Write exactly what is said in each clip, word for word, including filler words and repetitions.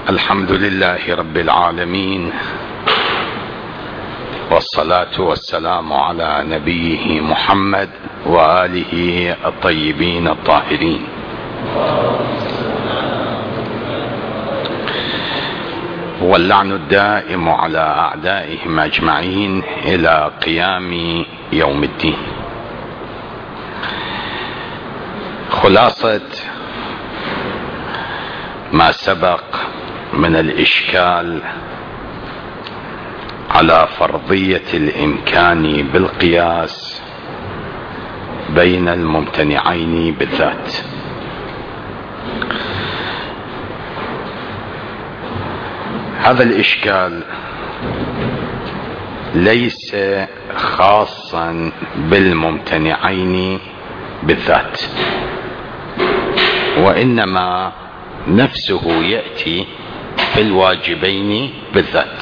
الحمد لله رب العالمين، والصلاة والسلام على نبيه محمد وآله الطيبين الطاهرين. واللعن الدائم على أعدائهم أجمعين إلى قيام يوم الدين. خلاصة ما سبق من الإشكال على فرضية الإمكان بالقياس بين الممتنعين بالذات. هذا الإشكال ليس خاصا بالممتنعين بالذات، وإنما نفسه يأتي في الواجبين بالذات.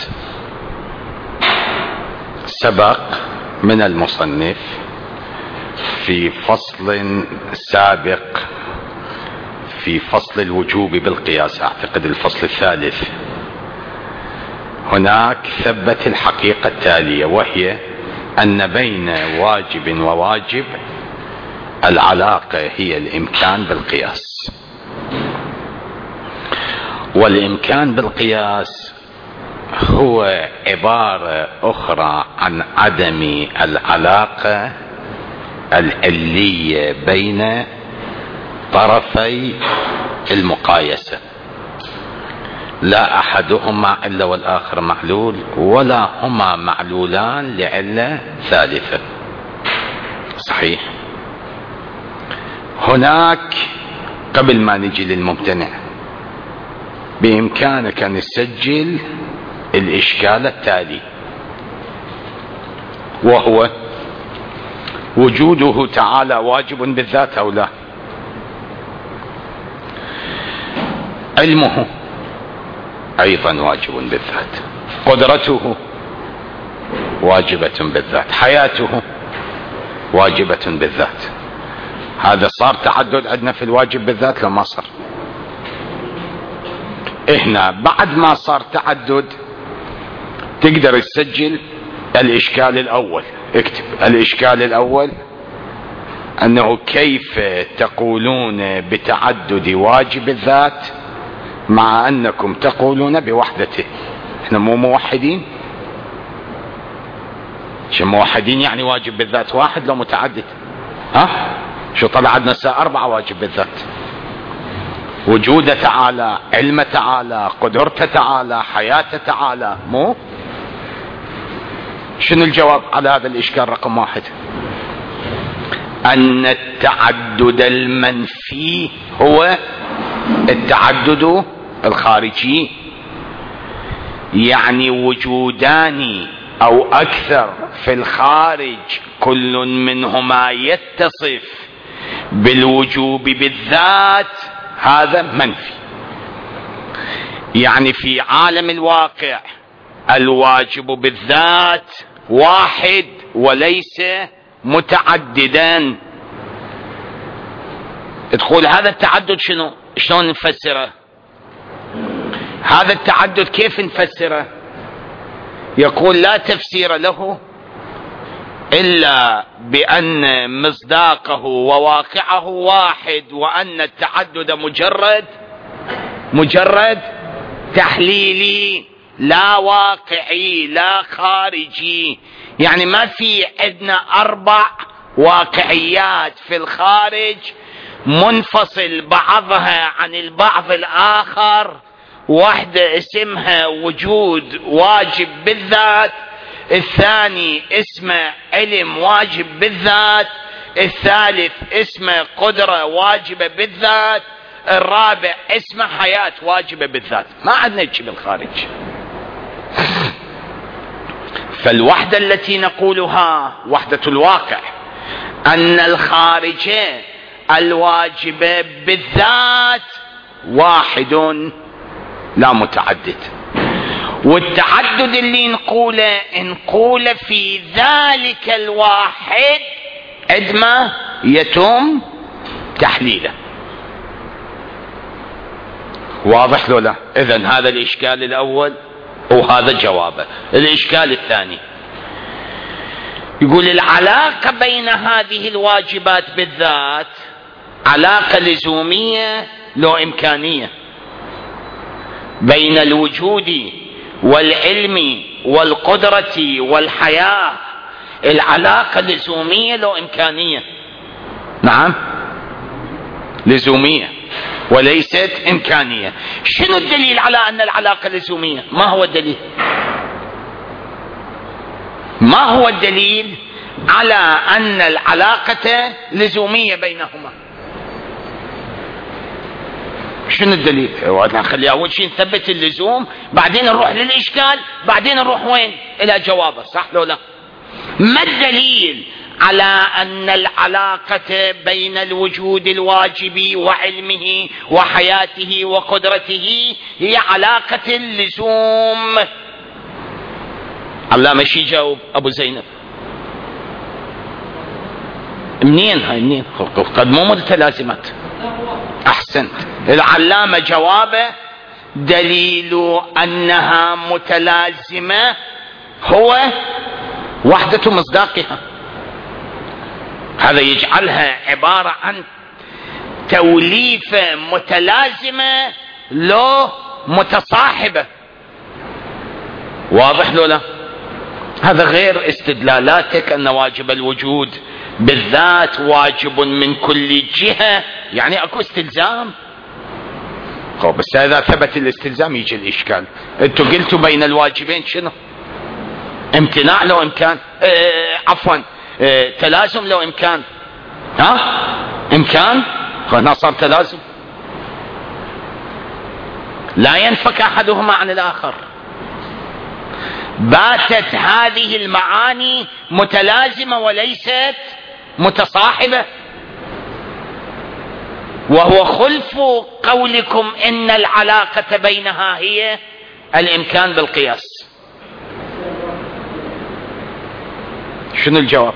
سبق من المصنف في فصل سابق في فصل الوجوب بالقياس، أعتقد الفصل الثالث، هناك ثبت الحقيقة التالية، وهي أن بين واجب وواجب العلاقة هي الإمكان بالقياس، والإمكان بالقياس هو عبارة أخرى عن عدم العلاقة العلية بين طرفي المقايسة، لا أحدهما إلا والآخر معلول، ولا هما معلولان لعلة ثالثة. صحيح. هناك قبل ما نجي للممتنع بإمكانك أن نسجل الإشكال التالي، وهو وجوده تعالى واجب بالذات أو لا. علمه أيضا واجب بالذات، قدرته واجبة بالذات، حياته واجبة بالذات. هذا صار تعدد عندنا في الواجب بالذات لما صار. هنا بعد ما صار تعدد تقدر تسجل الإشكال الأول. اكتب الإشكال الأول، أنه كيف تقولون بتعدد واجب الذات مع أنكم تقولون بوحدته. احنا مو موحدين؟ شو موحدين يعني واجب بالذات واحد لو متعدد؟ ها شو طلع عندنا ساعة أربعة واجب بالذات. وجود تعالى، علم تعالى، قدرته تعالى، حياته تعالى، مو؟ شنو الجواب على هذا الإشكال رقم واحد؟ أن التعدد المنفي هو التعدد الخارجي، يعني وجودان أو أكثر في الخارج كل منهما يتصف بالوجوب بالذات، هذا منفي. يعني في عالم الواقع الواجب بالذات واحد وليس متعددا. تقول هذا التعدد شنو؟ شلون نفسره؟ هذا التعدد كيف نفسره؟ يقول لا تفسير له إلا بأن مصداقه وواقعه واحد، وأن التعدد مجرد مجرد تحليلي لا واقعي لا خارجي. يعني ما في عندنا أربع واقعيات في الخارج منفصل بعضها عن البعض الآخر، واحدة اسمها وجود واجب بالذات، الثاني اسمه علم واجب بالذات، الثالث اسمه قدرة واجبة بالذات، الرابع اسمه حياة واجبة بالذات. ما عندنا شيء بالخارج. فالوحدة التي نقولها وحدة الواقع أن الخارج الواجبة بالذات واحد لا متعدد، والتعدد اللي نقوله نقوله في ذلك الواحد عندما يتم تحليله. واضح له لا؟ إذن هذا الإشكال الأول وهذا جوابه. الإشكال الثاني يقول العلاقة بين هذه الواجبات بالذات علاقة لزومية لو إمكانية، بين الوجود والعلم والقدرة والحياة العلاقة لزومية لو إمكانية. نعم لزومية وليست إمكانية. شنو الدليل على أن العلاقة لزومية؟ ما هو الدليل؟ ما هو الدليل على أن العلاقة لزومية بينهما؟ شنو الدليل؟ نخلي أول شيء نثبت اللزوم، بعدين نروح للإشكال، بعدين نروح وين؟ إلى جوابه. صح لو لا؟ ما الدليل على أن العلاقة بين الوجود الواجب وعلمه وحياته وقدرته هي علاقة اللزوم؟ علامة شي جاوب أبو زينب. منين هاي منين؟ قد مو متلازمات. أحسنت. العلامة جوابه دليل أنها متلازمة هو وحدة مصداقها. هذا يجعلها عبارة عن توليفة متلازمة لو متصاحبة. واضح له لا؟ هذا غير استدلالاتك أن واجب الوجود بالذات واجب من كل جهة، يعني أكو استلزام. بس إذا ثبت الاستلزام يجي الإشكال. أنتوا قلتوا بين الواجبين شنو؟ امتناع لو إمكان، اه عفوا اه تلازم لو إمكان. ها إمكان هنا صار تلازم، لا ينفك أحدهما عن الآخر. باتت هذه المعاني متلازمة وليست متصاحبة، وهو خلف قولكم إن العلاقة بينها هي الإمكان بالقياس. شنو الجواب؟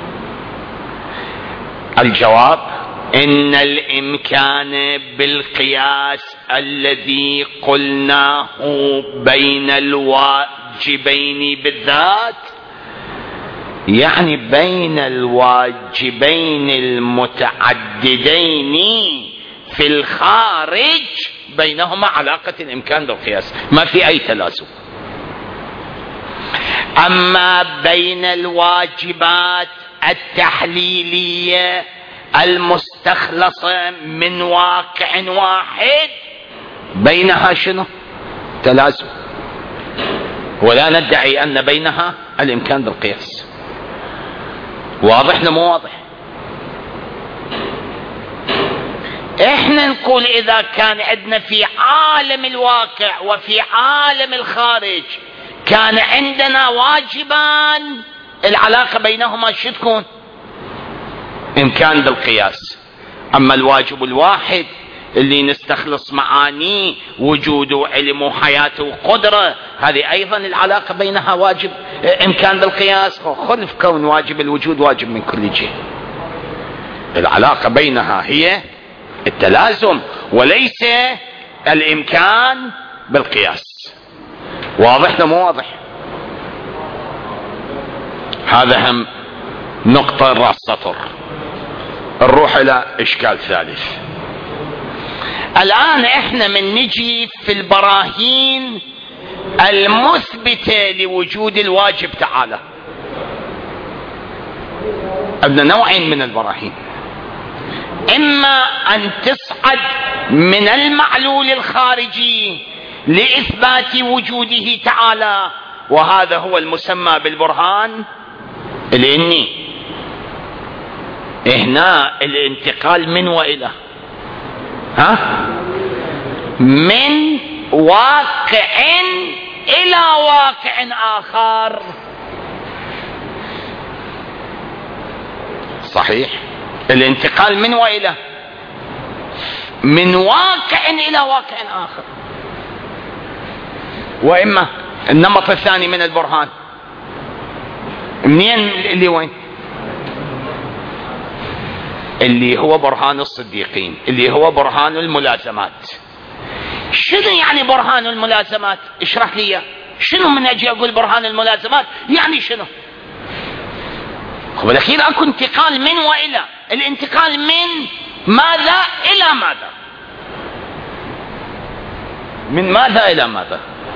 الجواب إن الإمكان بالقياس الذي قلناه بين الواجبين بالذات، يعني بين الواجبين المتعددين في الخارج بينهما علاقة الإمكان بالقياس، ما في أي تلازم. أما بين الواجبات التحليلية المستخلصة من واقع واحد بينها شنو؟ تلازم، ولا ندعي أن بينها الإمكان بالقياس. واضح لو مو واضح؟ احنا نقول إذا كان عندنا في عالم الواقع وفي عالم الخارج كان عندنا واجبان، العلاقة بينهما شو تكون؟ إمكان بالقياس. أما الواجب الواحد اللي نستخلص معانيه وجود وعلم وحياة وقدرة، هذه أيضا العلاقة بينها واجب إمكان بالقياس، خلف كون واجب الوجود واجب من كل جهة. العلاقة بينها هي التلازم وليس الإمكان بالقياس. واضح لو مو واضح؟ هذا هم نقطة رأس سطر. نروح إلى إشكال ثالث. الآن إحنا من نجي في البراهين المثبتة لوجود الواجب تعالى. عندنا نوعين من البراهين، إما أن تصعد من المعلول الخارجي لإثبات وجوده تعالى، وهذا هو المسمى بالبرهان الإني. هنا الانتقال من وإلى، ها؟ من واقع إلى واقع آخر. صحيح، الانتقال من وإلى، من واقع إلى واقع آخر. وإما النمط الثاني من البرهان منين اللي وين؟ اللي هو برهان الصديقين، اللي هو برهان الملازمات. شنو يعني برهان الملازمات؟ اشرح لي شنو من اجي اقول برهان الملازمات يعني شنو؟ بالاخير اكو انتقال من والى، الانتقال من ماذا الى ماذا؟ من ماذا الى ماذا؟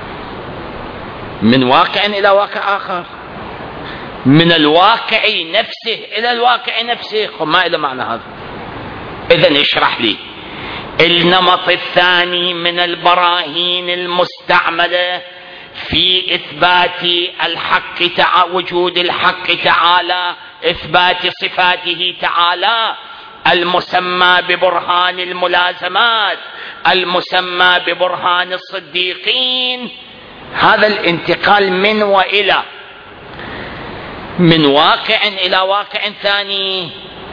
من واقع الى واقع اخر، من الواقع نفسه الى الواقع نفسه، ما الى معنى هذا. اذن اشرح لي النمط الثاني من البراهين المستعملة في إثبات الحق تعالى، وجود الحق تعالى، إثبات صفاته تعالى، المسمى ببرهان الملازمات، المسمى ببرهان الصديقين. هذا الانتقال من وإلى، من واقع إلى واقع ثاني،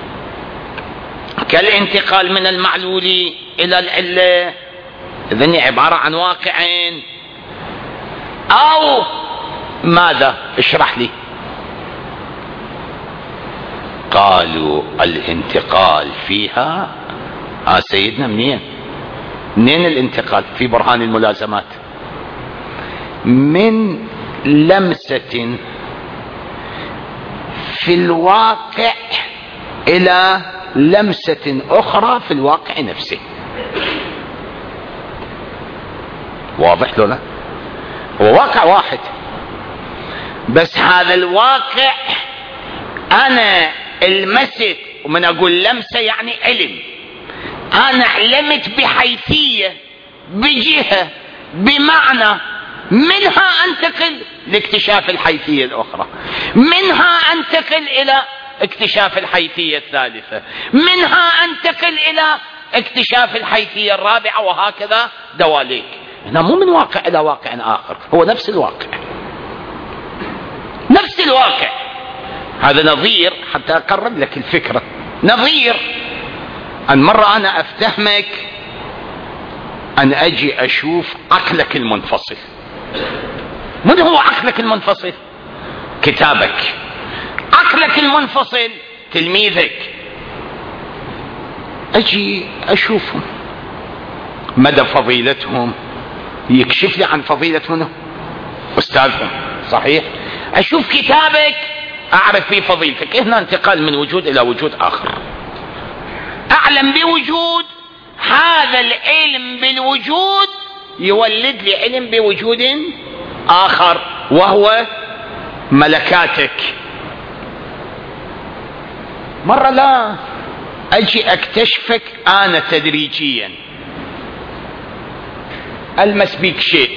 كالانتقال من المعلول إلى العلة. إذن عبارة عن واقعين أو ماذا؟ اشرح لي. قالوا الانتقال فيها آه سيدنا منين؟ منين الانتقال في برهان الملازمات؟ من لمسة في الواقع إلى لمسة أخرى في الواقع نفسه. واضح له لا؟ هو واقع واحد، بس هذا الواقع أنا المست، ومن أقول لمسة يعني علم، أنا علمت بحيثية، بجهة، بمعنى، منها أنتقل لاكتشاف الحيثية الأخرى، منها أنتقل إلى اكتشاف الحيثية الثالثة، منها أنتقل إلى اكتشاف الحيثية الرابعة، وهكذا دواليك. هنا مو من واقع إلى واقع آخر، هو نفس الواقع، نفس الواقع. هذا نظير حتى أقرب لك الفكرة، نظير أن مرة أنا أفتهمك أن أجي أشوف عقلك المنفصل. من هو عقلك المنفصل؟ كتابك. عقلك المنفصل تلميذك. أجي أشوفهم مدى فضيلتهم، يكشف لي عن فضيلة منه أستاذهم، صحيح؟ أشوف كتابك أعرف فيه فضيلتك. هنا انتقال من وجود إلى وجود آخر. أعلم بوجود، هذا العلم بالوجود يولد لي علم بوجود آخر وهو ملكاتك. مرة لا، أجي أكتشفك أنا تدريجيا، ألمس بك شيء،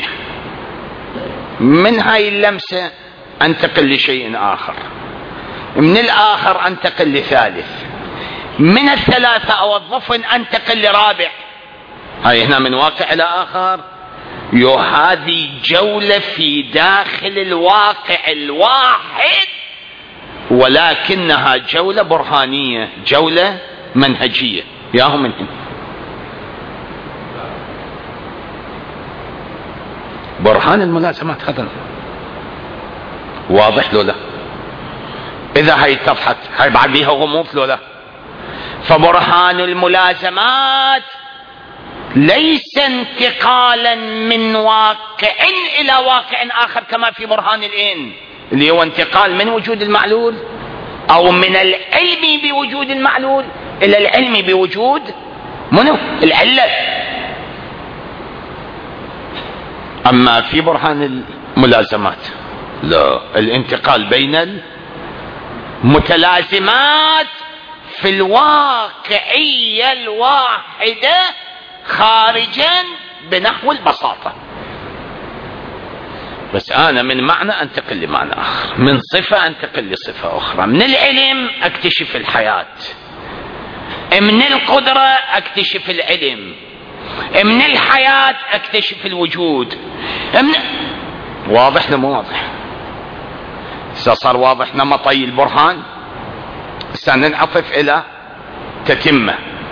من هاي اللمسة أنتقل لشيء آخر، من الآخر أنتقل لثالث، من الثلاثة أو الضفن أنتقل لرابع. هاي هنا من واقع إلى آخر. يو هذه جولة في داخل الواقع الواحد، ولكنها جولة برهانية، جولة منهجية. ياهم من هنا برهان الملازمات. هذا واضح له لا؟ إذا هاي اتضحت هاي بعد بيها غموض له لا؟ فبرهان الملازمات ليس انتقالا من واقع إلى واقع آخر كما في برهان الإن، اللي هو انتقال من وجود المعلول أو من العلم بوجود المعلول إلى العلم بوجود منه العلة. أما في برهان الملازمات لا، الانتقال بين المتلازمات في الواقعية الواحدة خارجا بنحو البساطة. بس أنا من معنى أنتقل لمعنى آخر، من صفة أنتقل لصفة أخرى، من العلم أكتشف الحياة، من القدرة أكتشف العلم، من الحياة أكتشف الوجود. من... واضح لمو واضح؟ صار واضح نمطي البرهان. سننعطف إلى تتمة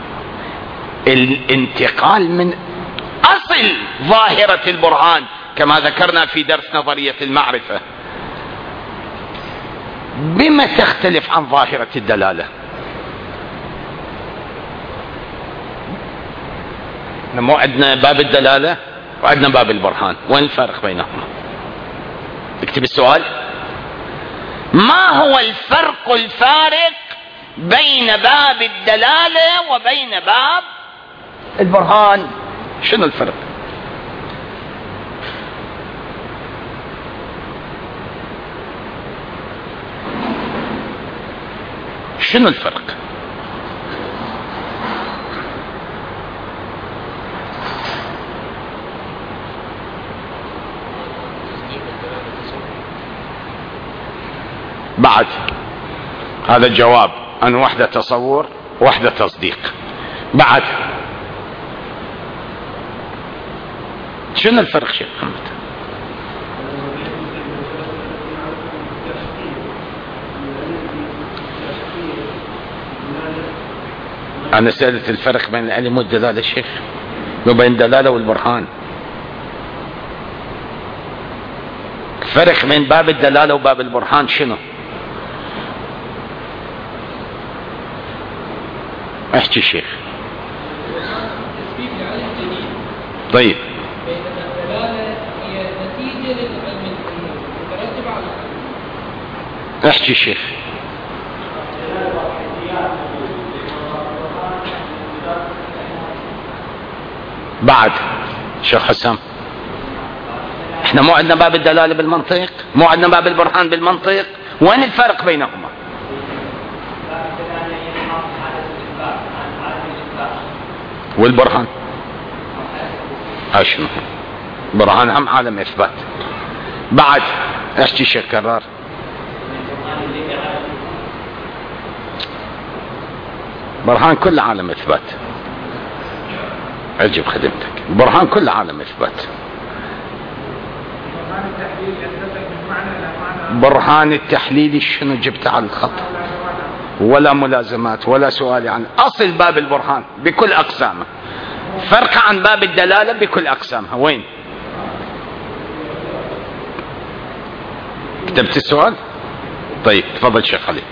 الانتقال من أصل ظاهرة البرهان كما ذكرنا في درس نظرية المعرفة. بما تختلف عن ظاهرة الدلالة؟ مو عندنا باب الدلالة وعندنا باب البرهان، وين الفرق بينهما؟ اكتب السؤال. ما هو الفرق الفارق بين باب الدلالة وبين باب البرهان؟ شنو الفرق؟ شنو الفرق؟ بعد هذا الجواب أن واحدة تصور واحدة تصديق. بعد شنو الفرق شيخ محمد؟ أنا سألت الفرق بين العلم والدلالة شيخ، وبين الدلالة والبرهان. الفرق بين باب الدلالة وباب البرهان شنو؟ احكي شيخ. طيب احكي شيخ. بعد شيخ حسام، احنا مو عندنا باب الدلالة بالمنطق، مو عندنا باب البرهان بالمنطق، وين الفرق بينهما؟ والبرهان اشنو؟ برهان هم عالم اثبات. بعد احكي شيخ كرار. برهان كل عالم اثبات. عجب خدمتك. برهان كل عالم اثبات. برهان التحليل شنو جبت على الخط؟ ولا ملازمات ولا سؤالي عن اصل باب البرهان بكل اقسامه، فرق عن باب الدلالة بكل اقسامها. وين كتبت السؤال؟ طيب تفضل شيخ خليل.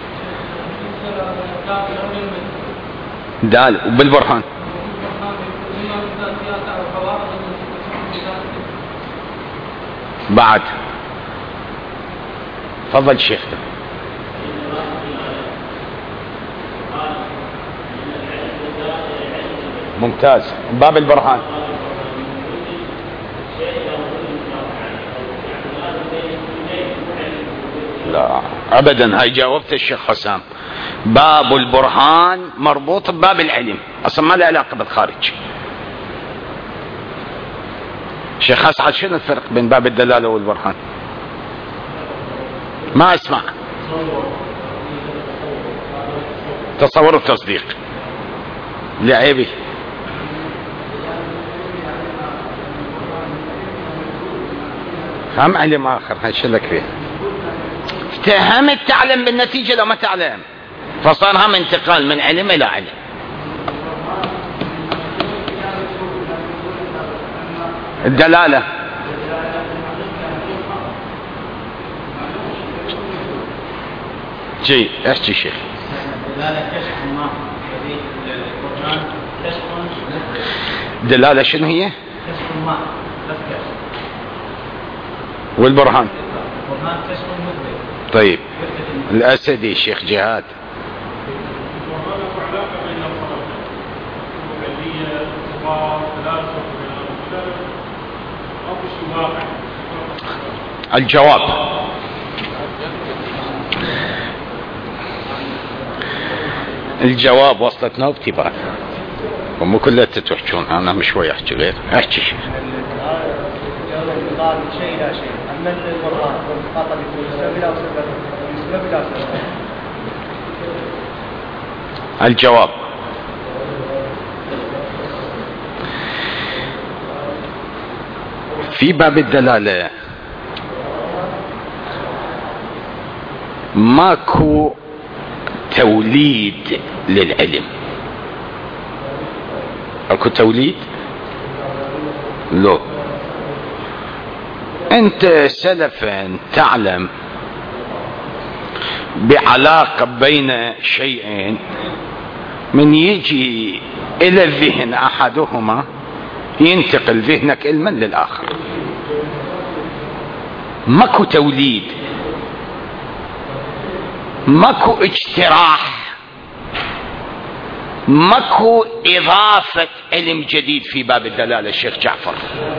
دال وبالبرهان بعد تفضل شيخ. ممتاز. باب البرهان لا ابدا، هاي جاوبت الشيخ حسام. باب البرهان مربوط بباب العلم، اصلا ما له علاقه بالخارج. شيخ اسعد شنو الفرق بين باب الدلاله والبرهان؟ ما اسمع. تصور التصديق لعيبي. هم علم اخر هشلك فيه. اتهمت تعلم بالنتيجة لو ما تعلم، فصار هم انتقال من علم الى علم. الدلالة جي احكي شيخ. دلالة شنو هي؟ والبرهان طيب الأسدي شيخ جهاد. الجواب الجواب وصلتنا وابتباع ومو كلها تتحجون. انا مش شوي احكي غير احكي شيء. شيء لا شيء. اما القران والخطاب يكون بلا سبب بلا سبب. الجواب في باب الدلالة ماكو توليد للعلم. اكو توليد؟ لا. انت سلفا تعلم بعلاقة بين شيئين، من يجي الى الذهن احدهما ينتقل ذهنك علما للآخر. ماكو توليد، ماكو اجتراح، ماكو إضافة علم جديد في باب الدلالة الشيخ جعفر،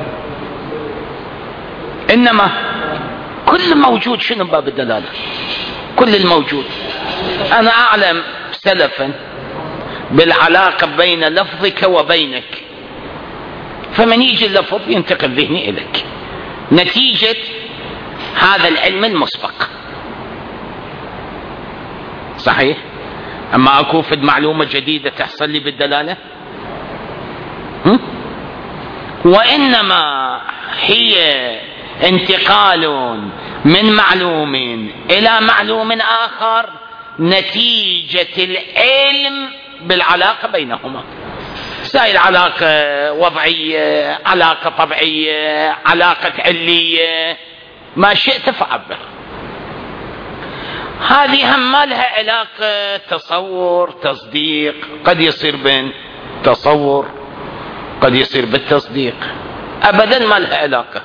إنما كل موجود شنو باب الدلالة؟ كل الموجود. أنا أعلم سلفا بالعلاقة بين لفظك وبينك، فمن يجي اللفظ ينتقل ذهني إليك نتيجة هذا العلم المسبق. صحيح؟ أما أكو في معلومة جديدة تحصل لي بالدلالة، هم؟ وإنما هي انتقال من معلوم إلى معلوم آخر نتيجة العلم بالعلاقة بينهما، سائل علاقة وضعية، علاقة طبيعية، علاقة علية، ما شئت فعبر. هذه هم ما لها علاقة تصور تصديق، قد يصير بين تصور قد يصير بالتصديق، أبدا ما لها علاقة.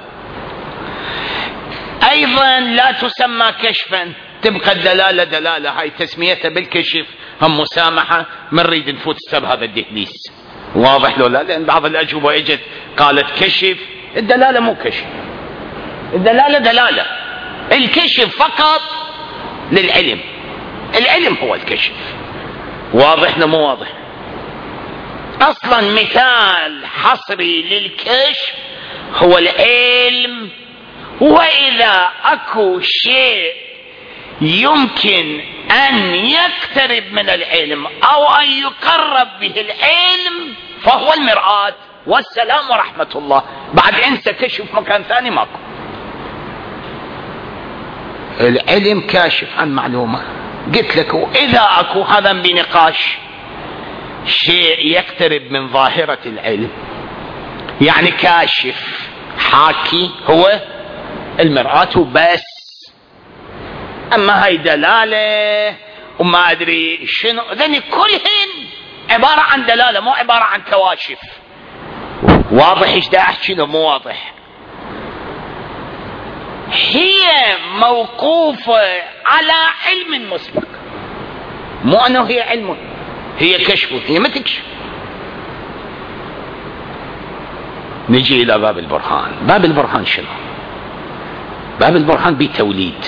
أيضا لا تسمى كشفا، تبقى الدلالة دلالة، هاي تسميتها بالكشف هم مسامحة، من نريد نفوت السب هذا الدهليس. واضح لو لا؟ لأن بعض الأجوبة اجت قالت كشف، الدلالة مو كشف، الدلالة دلالة، الكشف فقط للعلم، العلم هو الكشف. واضح لو مو واضح؟ أصلا مثال حصري للكشف هو العلم، وإذا أكو شيء يمكن أن يقترب من العلم أو أن يقرب به العلم فهو المرآة، والسلام ورحمة الله. بعد انسى كشف مكان ثاني ماكو. العلم كاشف عن معلومة، قلت لك وإذا أكو هذا بنقاش شيء يقترب من ظاهرة العلم، يعني كاشف حاكي هو المرآة بس. أما هاي دلالة وما أدري شنو، ذني كلهن عبارة عن دلالة، مو عبارة عن كواشف. واضح ايش دا احكي له؟ مو واضح؟ هي موقوفة على علم مسبق، مو أنه هي علم، هي كشف، هي ما تكشف. نجي إلى باب البرهان. باب البرهان شنو؟ باب البرهان بتوليد،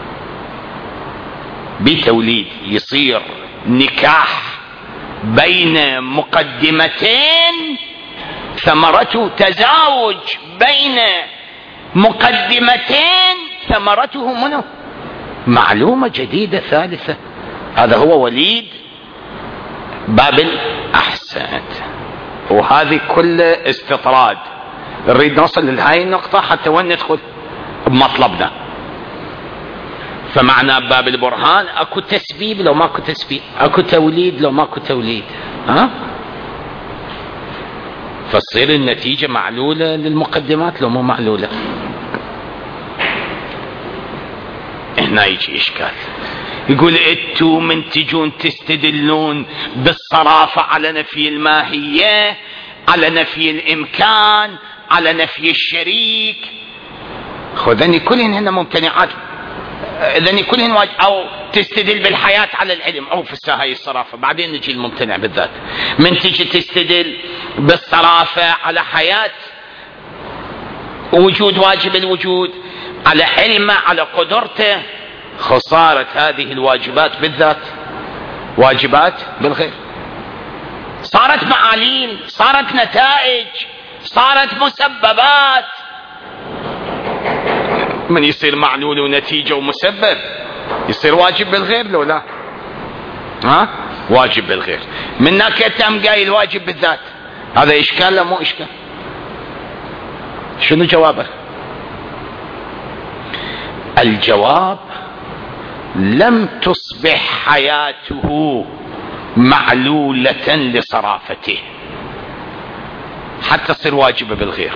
بتوليد يصير نكاح بين مقدمتين ثمرته تزاوج بين مقدمتين ثمرته منه معلومة جديدة ثالثة. هذا هو وليد باب الأحسنت. وهذه كل استطراد، نريد نوصل لهاي النقطة حتى وين ندخل بمطلبنا. فمعنى باب البرهان اكو تسبيب لو ماكو تسبيب، اكو توليد لو ماكو توليد، ها؟ فتصير النتيجة معلولة للمقدمات لو مو معلولة. هنا يجي اشكال، يقول انتوا من تجون تستدلون بالصرافة على نفي الماهية، على نفي الامكان، على نفي الشريك. خذني كلهن هنا ممتنعات، اذن كلهن واجب، او تستدل بالحياة على العلم، او في الساعة هاي الصرافة. بعدين نجي الممتنع بالذات. من تجي تستدل بالصرافة على حياة وجود واجب الوجود، على علمه، على قدرته، خسارة هذه الواجبات بالذات واجبات بالغير، صارت معاليل، صارت نتائج، صارت مسببات. من يصير معلول ونتيجة ومسبب يصير واجب بالغير لو لا؟ ها؟ واجب بالغير. من ناحية أم قايل واجب بالذات، هذا إشكال لا مو إشكال؟ شنو جوابه؟ الجواب لم تصبح حياته معلولة لصرافته حتى تصير واجبة بالغير،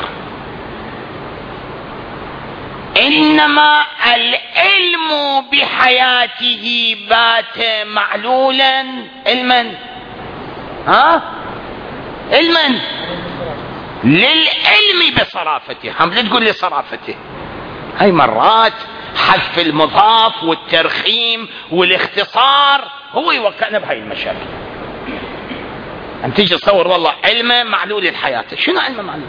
إنما العلم بحياته بات معلولا علما، ها؟ علما للعلم بصرافته. هم لا تقول لي صرافته، هاي مرات حذف المضاف والترخيم والاختصار هو يوقعنا بهاي المشاكل. أم تيجي تصور والله علم معلول الحياة. شنو علم معلول؟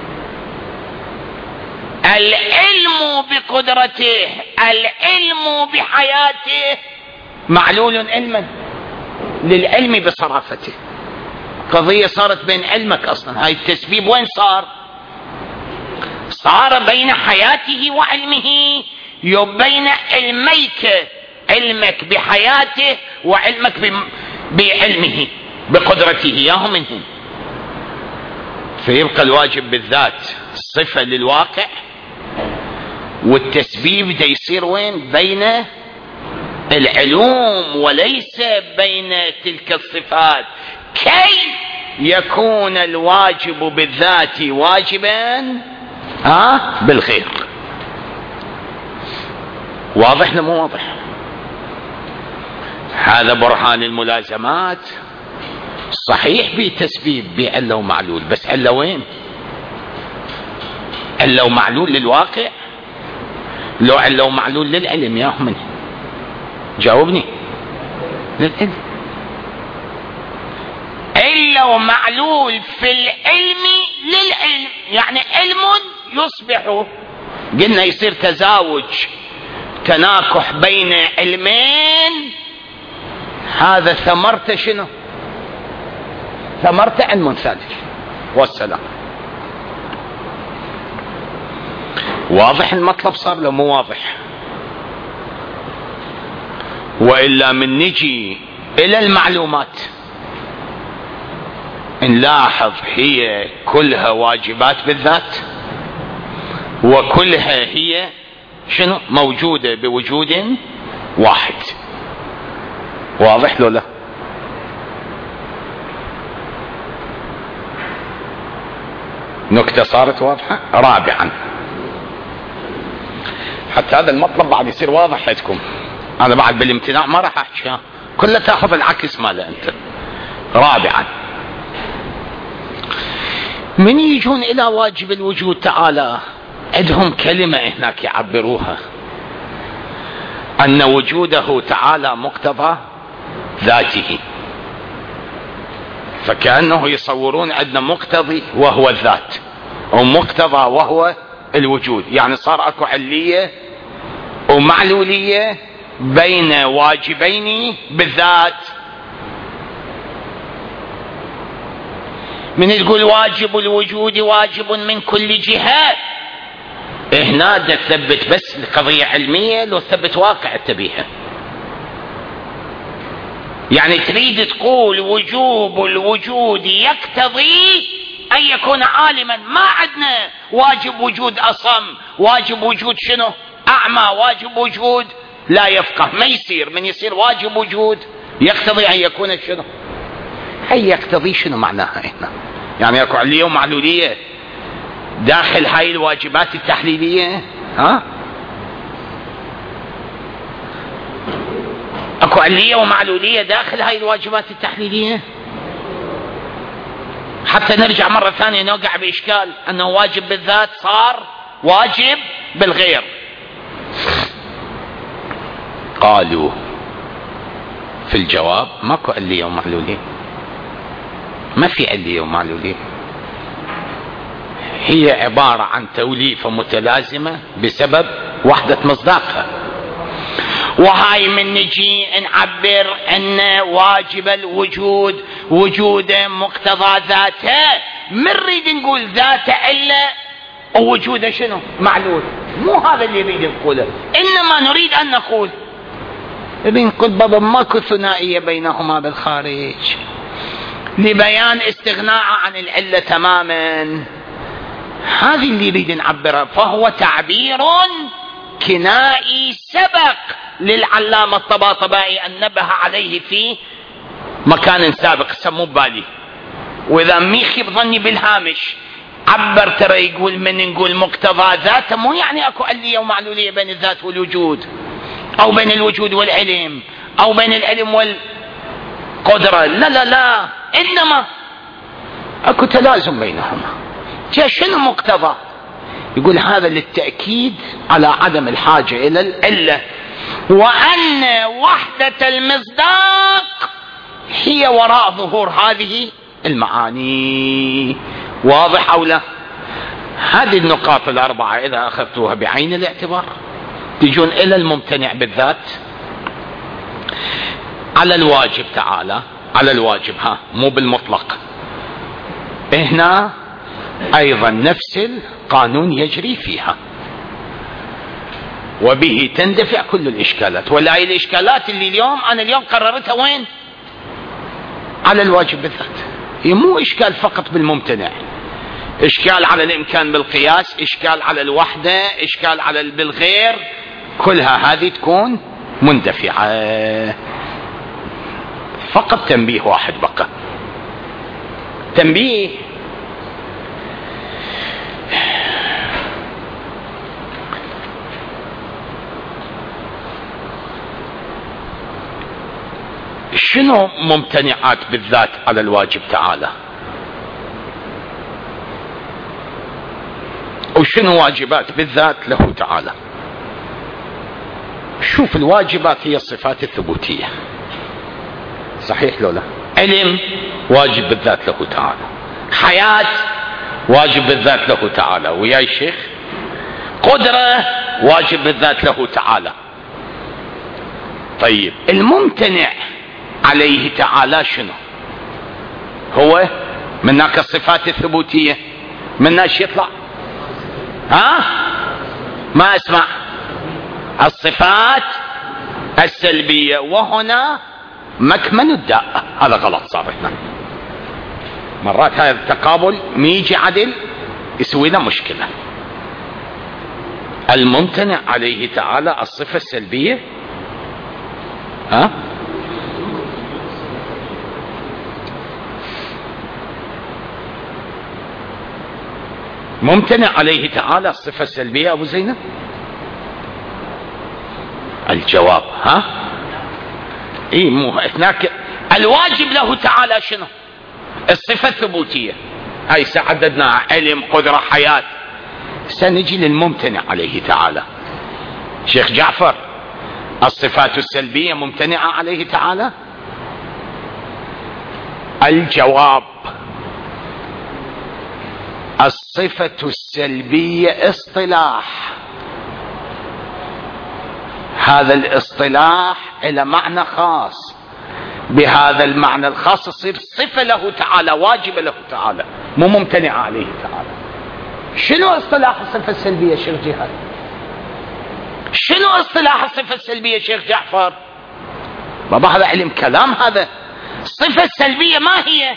العلم بقدرته، العلم بحياته معلول علما للعلم بصرافته. قضية صارت بين علمك أصلا، هاي التسبيب وين صار؟ صار بين حياته وعلمه، بين علميك، علمك بحياته وعلمك بعلمه بقدرته ياهم منهم. فيبقى الواجب بالذات صفة للواقع، والتسبيب ده يصير وين؟ بين العلوم وليس بين تلك الصفات، كي يكون الواجب بالذات واجبا ها بالخير. واضح ولا مو واضح؟ هذا برهان الملازمات. صحيح بتسبيب بعلة ومعلول، بس علة وين؟ علة ومعلول للواقع، لو علة ومعلول للعلم يا أحمد جاوبني. للعلم. علة ومعلول في العلم للعلم، يعني علم يصبح، قلنا يصير تزاوج تناكح بين علمين، هذا ثمرته شنو؟ ثمرته علم ثالث والسلام. واضح المطلب صار له مو واضح؟ وإلا من نجي إلى المعلومات نلاحظ هي كلها واجبات بالذات، وكلها هي شنو؟ موجودة بوجود واحد. واضح لو لا؟ نكتة صارت واضحة. رابعا، حتى هذا المطلب بعد يصير واضح لكم، أنا بعد بالامتناع ما راح أحكي، كلها تأخذ العكس ماله أنت. رابعا، من يجون إلى واجب الوجود تعالى عندهم كلمة هناك يعبروها أن وجوده تعالى مقتضى ذاته، فكأنه يصورون عندنا مقتضي وهو الذات، ومقتضى وهو الوجود، يعني صار أكو علية ومعلولية بين واجبين بالذات. من تقول واجب الوجود واجب من كل جهة، هنا تثبت بس قضية علمية، لو تثبت واقع تبيها. يعني تريد تقول وجوب الوجود يقتضي أن يكون عالما. ما عندنا واجب وجود أصم، واجب وجود شنو؟ أعمى، واجب وجود لا يفقه. ما يصير. من يصير واجب وجود يقتضي أن يكون شنو؟ هي يقتضي شنو معناها هنا؟ يعني اكو علية ومعلولية داخل هاي الواجبات التحليلية، ها؟ اكو علية ومعلولية داخل هاي الواجبات التحليلية، حتى نرجع مرة ثانية نوقع بإشكال أنه واجب بالذات صار واجب بالغير. قالوا في الجواب ماكو علية ومعلولية، ما في علية ومعلولية، هي عبارة عن توليفة متلازمة بسبب وحدة مصداقها. وهاي من نجي نعبر أن واجب الوجود وجوده مقتضى ذاته، من نريد نقول ذاته إلا وجوده شنو؟ معلول. مو هذا اللي نريد نقوله، إنما نريد أن نقول نريد نقول بابا ماكو ثنائية بينهما بالخارج لبيان استغناء عن العلة تماما. هذه اللي نريد نعبرها. فهو تعبير كنائي سبق للعلامة الطباطبائي أن نبه عليه في مكان سابق سموه بالي. وإذا ميخي بظني بالهامش عبر ترى يقول من نقول مقتضى ذاته، مو يعني أكو علية ومعلولية بين الذات والوجود، أو بين الوجود والعلم، أو بين العلم والقدرة. لا لا لا، إنما أكو تلازم بينهما. شنو مقتضى؟ يقول هذا للتأكيد على عدم الحاجة إلى العلة، وأن وحدة المصداق هي وراء ظهور هذه المعاني. واضح أو لا؟ هذه النقاط الأربعة إذا أخذتوها بعين الاعتبار تجون إلى الممتنع بالذات على الواجب تعالى، على الواجب ها مو بالمطلق. هنا أيضا نفس القانون يجري فيها، وبه تندفع كل الإشكالات. ولا هي الإشكالات اللي اليوم أنا اليوم قررتها وين؟ على الواجب بالذات. هي مو إشكال فقط بالممتنع، إشكال على الإمكان بالقياس، إشكال على الوحدة، إشكال على بالغير، كلها هذه تكون مندفعة. فقط تنبيه واحد بقى، تنبيه شنو ممتنعات بالذات على الواجب تعالى، وشنو واجبات بالذات له تعالى؟ شوف، الواجبات هي الصفات الثبوتية، صحيح لو لا؟ علم واجب بالذات له تعالى، حياة واجب بالذات له تعالى، ويا الشيخ قدرة واجب بالذات له تعالى. طيب الممتنع عليه تعالى شنو هو؟ من هناك الصفات الثبوتية، من ناش يطلع ها ما اسمع الصفات السلبية، وهنا مكمن الداء. هذا غلط صار هنا، مرات هذا التقابل ميجي عدل يسوي لنا مشكلة. الممتنع عليه تعالى الصفة السلبية ها ممتنع عليه تعالى الصفة السلبية أبو زينب؟ الجواب ها اي مو هناك. الواجب له تعالى شنو؟ الصفة الثبوتية، هاي سعددناها، علم قدرة حياة. سنجي للممتنع عليه تعالى. شيخ جعفر الصفات السلبية ممتنعة عليه تعالى؟ الجواب الصفة السلبية اصطلاح، هذا الاصطلاح إلى معنى خاص، بهذا المعنى الخاص تصير صفة له تعالى، واجبة له تعالى، مو ممتنعة عليه تعالى. شنو اصطلاح الصفة السلبية شيخ جهاد؟ شنو اصطلاح الصفة السلبية شيخ جعفر؟ بابا هذا علم كلام. هذا الصفة السلبية ما هي؟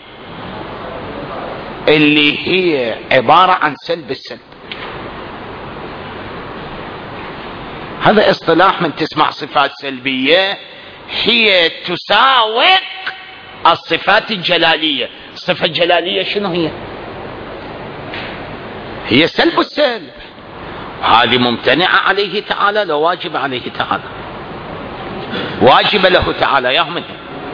اللي هي عبارة عن سلب السلب. هذا اصطلاح من تسمع صفات سلبية هي تساوق الصفات الجلالية. الصفة الجلالية شنو هي؟ هي سلب السلب. هذه ممتنعة عليه تعالى لو واجب عليه تعالى، واجب له تعالى. يا من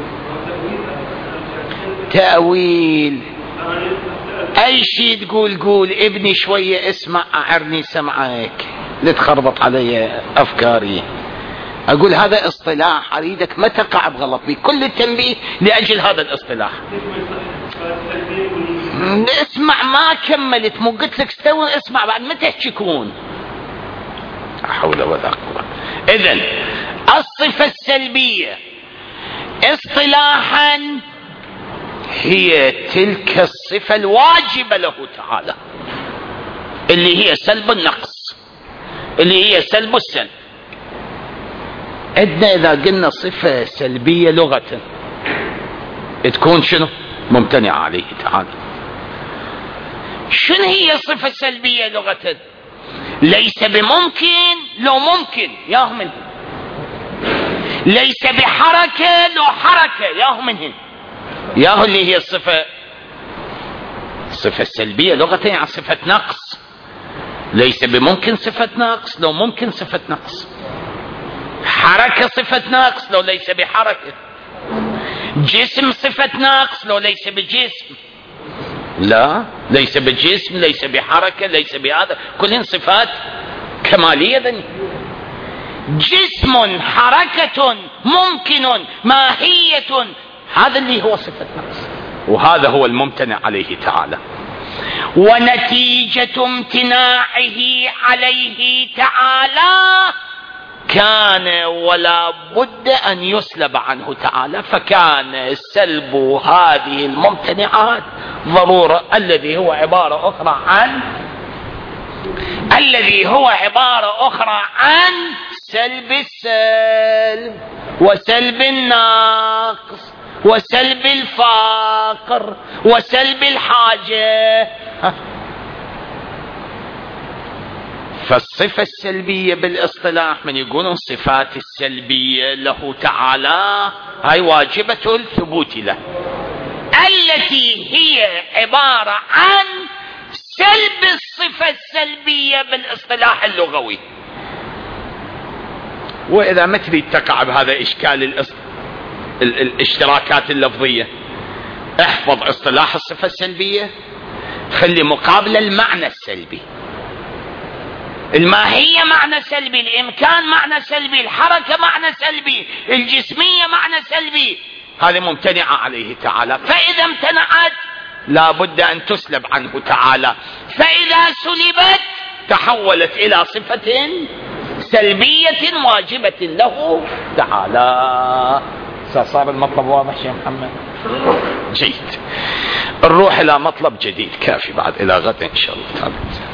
تأويل اي شيء تقول قول ابني شوية اسمع اعرني سمعك، لا تخربط علي افكاري. اقول هذا اصطلاح اريدك ما تقع بغلط بي، كل التنبيه لاجل هذا الاصطلاح. اسمع ما كملت، مو قلت لك استوى اسمع بعد ما تحكيكون. لا حول ولا قوة. اذن الصفة السلبية اصطلاحا هي تلك الصفة الواجبة له تعالى، اللي هي سلب النقص، اللي هي سلب السلب. عندنا إذا قلنا صفة سلبية لغة تكون شنو؟ ممتنعة عليه تعالى. شنو هي الصفة السلبية لغة؟ ليس بممكن لو ممكن ياهم، ليس بحركة لو حركة ياهم، ياهو اللي هي الصفة الصفة السلبية لغة يعني صفة نقص. ليس بممكن صفة نقص لو ممكن صفة نقص، حركة صفة نقص لو ليس بحركة، جسم صفة نقص لو ليس بجسم. لا، ليس بجسم، ليس بحركة، ليس بهذا، كلهن صفات كمالية ذني. جسم، حركة، ممكن، ماهية، هذا اللي هو صفة نقص، وهذا هو الممتنع عليه تعالى. ونتيجة امتناعه عليه تعالى كان ولا بد أن يسلب عنه تعالى، فكان سلب هذه الممتنعات ضرورة، الذي هو عبارة أخرى عن الذي هو عبارة أخرى عن سلب السلب وسلب النقص وسلب الفقر وسلب الحاجة. فالصفة السلبية بالاصطلاح من يقولون الصفات السلبية له تعالى هاي واجبة الثبوت له، التي هي عبارة عن سلب الصفة السلبية بالاصطلاح اللغوي. وإذا ما تريد تقع بهذا إشكال الأص... ال... الاشتراكات اللفظية، احفظ اصطلاح الصفة السلبية، خلي مقابل المعنى السلبي. الماهية معنى سلبي، الإمكان معنى سلبي، الحركة معنى سلبي، الجسمية معنى سلبي، هذه ممتنعة عليه تعالى. فإذا امتنعت لا بد أن تسلب عنه تعالى، فإذا سلبت تحولت إلى صفة سلبية واجبة له تعالى. صار المطلب واضح يا محمد؟ جيد. نروح إلى مطلب جديد كافي بعد، إلى غد إن شاء الله تعالى.